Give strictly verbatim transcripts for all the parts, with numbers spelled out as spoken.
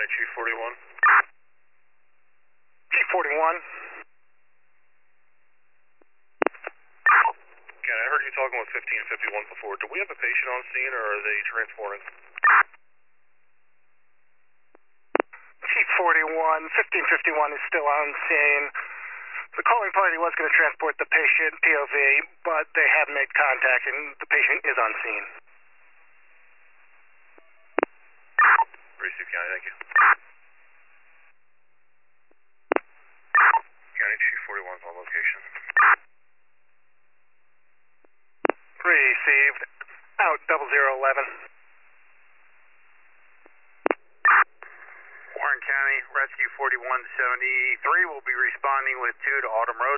County Chief forty-one. Chief forty-one. County, I heard you talking with fifteen fifty-one before. Do we have a patient on scene or are they transporting? Chief forty-one, fifteen fifty-one is still on scene. The calling party was going to transport the patient, P O V, but they have made contact and the patient is on scene. Receive, County, thank you. County Chief forty-one is on location. Received. Out double zero eleven. Warren County, Rescue forty-one seventy-three will be responding with two to Autumn Road.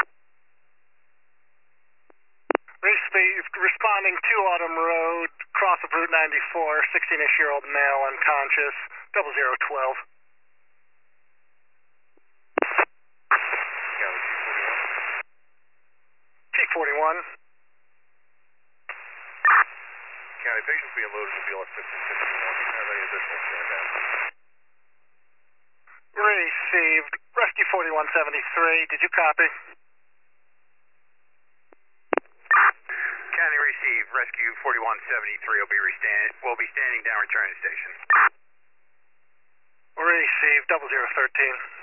Received. Responding to Autumn Road, cross of Route ninety-four, sixteen-ish year old male unconscious, double zero twelve. Chief forty-one. County, patient's being loaded to B L S fifteen fifty-one. Do you have any additional stand-down? Received. Rescue forty-one seventy-three, did you copy? County received. Rescue forty-one seventy-three will be, restand will be standing down returning station. Received. Double zero thirteen.